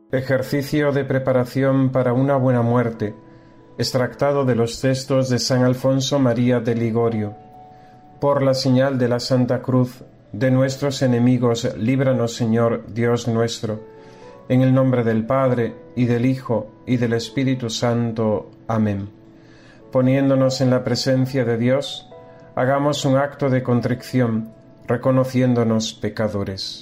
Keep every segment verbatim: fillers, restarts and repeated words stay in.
Ejercicio de preparación para una buena muerte, extractado de los textos de San Alfonso María de Ligorio. Por la señal de la Santa Cruz, de nuestros enemigos, líbranos, Señor, Dios nuestro, en el nombre del Padre, y del Hijo, y del Espíritu Santo. Amén. Poniéndonos en la presencia de Dios, hagamos un acto de contrición, reconociéndonos pecadores.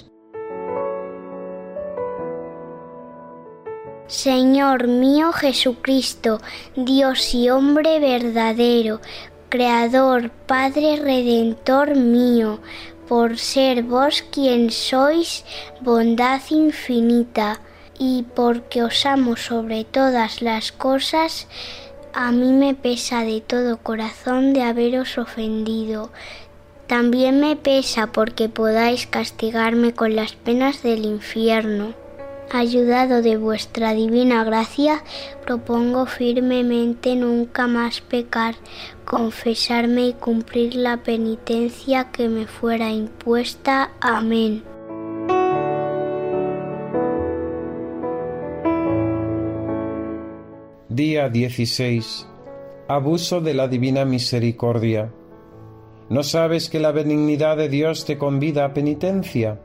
Señor mío Jesucristo, Dios y hombre verdadero, Creador, Padre Redentor mío, por ser vos quien sois, bondad infinita, y porque os amo sobre todas las cosas, a mí me pesa de todo corazón de haberos ofendido. También me pesa porque podáis castigarme con las penas del infierno. Ayudado de vuestra divina gracia, propongo firmemente nunca más pecar, confesarme y cumplir la penitencia que me fuera impuesta. Amén. Día dieciséis. Abuso de la divina misericordia. ¿No sabes que la benignidad de Dios te convida a penitencia?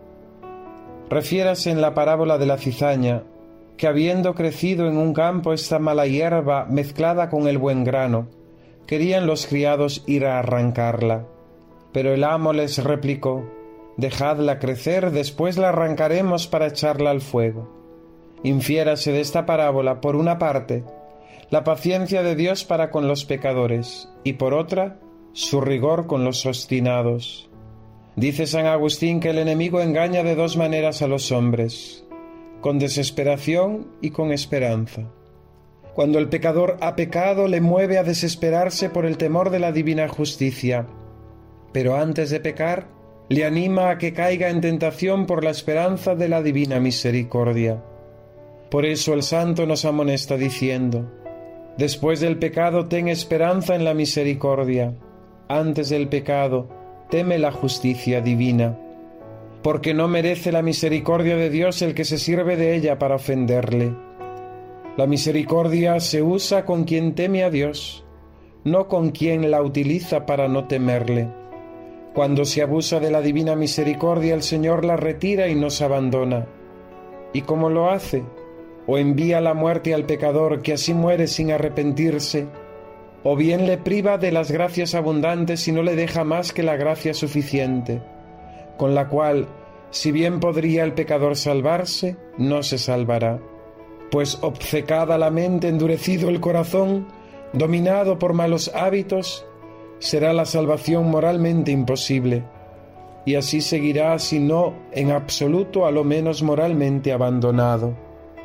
Refiérase en la parábola de la cizaña, que habiendo crecido en un campo esta mala hierba mezclada con el buen grano, querían los criados ir a arrancarla. Pero el amo les replicó: dejadla crecer, después la arrancaremos para echarla al fuego. Infiérase de esta parábola, por una parte, la paciencia de Dios para con los pecadores, y por otra, su rigor con los obstinados. Dice San Agustín que el enemigo engaña de dos maneras a los hombres, con desesperación y con esperanza. Cuando el pecador ha pecado, le mueve a desesperarse por el temor de la divina justicia, pero antes de pecar, le anima a que caiga en tentación por la esperanza de la divina misericordia. Por eso el santo nos amonesta diciendo: después del pecado ten esperanza en la misericordia, antes del pecado teme la justicia divina, porque no merece la misericordia de Dios el que se sirve de ella para ofenderle. La misericordia se usa con quien teme a Dios, no con quien la utiliza para no temerle. Cuando se abusa de la divina misericordia, el Señor la retira y nos abandona. ¿Y cómo lo hace? O envía la muerte al pecador, que así muere sin arrepentirse, o bien le priva de las gracias abundantes y no le deja más que la gracia suficiente, con la cual, si bien podría el pecador salvarse, no se salvará, pues obcecada la mente, endurecido el corazón, dominado por malos hábitos, será la salvación moralmente imposible, y así seguirá, si no en absoluto, a lo menos moralmente abandonado.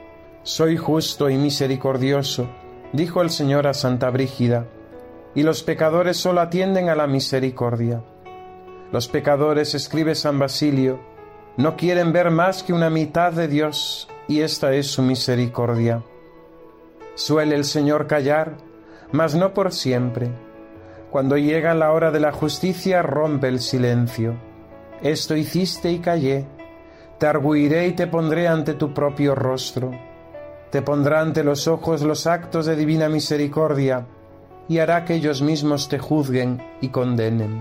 Soy justo y misericordioso, dijo el Señor a Santa Brígida, y los pecadores solo atienden a la misericordia. Los pecadores, escribe San Basilio, no quieren ver más que una mitad de Dios, y esta es su misericordia. Suele el Señor callar, mas no por siempre. Cuando llega la hora de la justicia, rompe el silencio. Esto hiciste y callé, te argüiré y te pondré ante tu propio rostro. Te pondrá ante los ojos los actos de divina misericordia, y hará que ellos mismos te juzguen y condenen.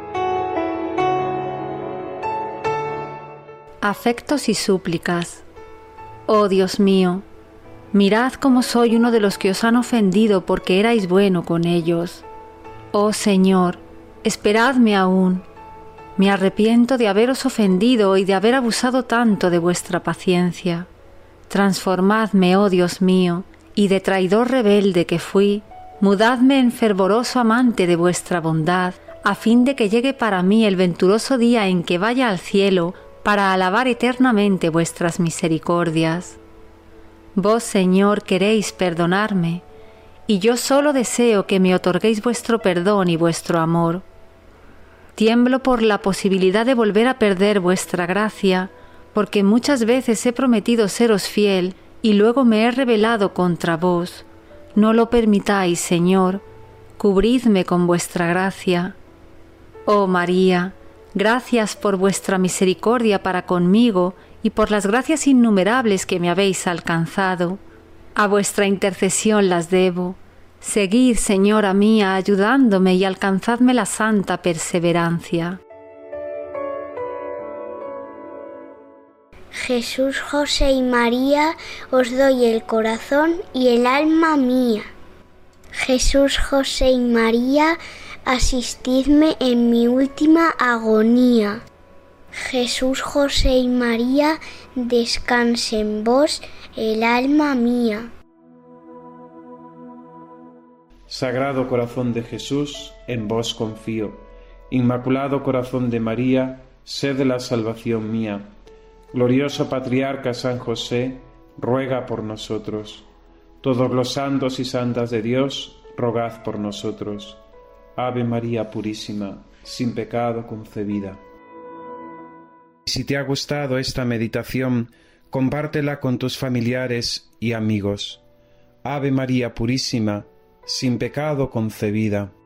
Afectos y súplicas. Oh Dios mío, mirad cómo soy uno de los que os han ofendido porque erais bueno con ellos. Oh Señor, esperadme aún. Me arrepiento de haberos ofendido y de haber abusado tanto de vuestra paciencia. Transformadme, oh Dios mío, y de traidor rebelde que fui, mudadme en fervoroso amante de vuestra bondad, a fin de que llegue para mí el venturoso día en que vaya al cielo para alabar eternamente vuestras misericordias. Vos, Señor, queréis perdonarme, y yo solo deseo que me otorguéis vuestro perdón y vuestro amor. Tiemblo por la posibilidad de volver a perder vuestra gracia, porque muchas veces he prometido seros fiel y luego me he rebelado contra vos. No lo permitáis, Señor, cubridme con vuestra gracia. Oh María, gracias por vuestra misericordia para conmigo y por las gracias innumerables que me habéis alcanzado, a vuestra intercesión las debo. Seguid, Señora mía, ayudándome y alcanzadme la santa perseverancia. Jesús, José y María, os doy el corazón y el alma mía. Jesús, José y María, asistidme en mi última agonía. Jesús, José y María, descanse en vos el alma mía. Sagrado Corazón de Jesús, en vos confío. Inmaculado Corazón de María, sed la salvación mía. Glorioso Patriarca San José, ruega por nosotros. Todos los santos y santas de Dios, rogad por nosotros. Ave María Purísima, sin pecado concebida. Si te ha gustado esta meditación, compártela con tus familiares y amigos. Ave María Purísima, sin pecado concebida.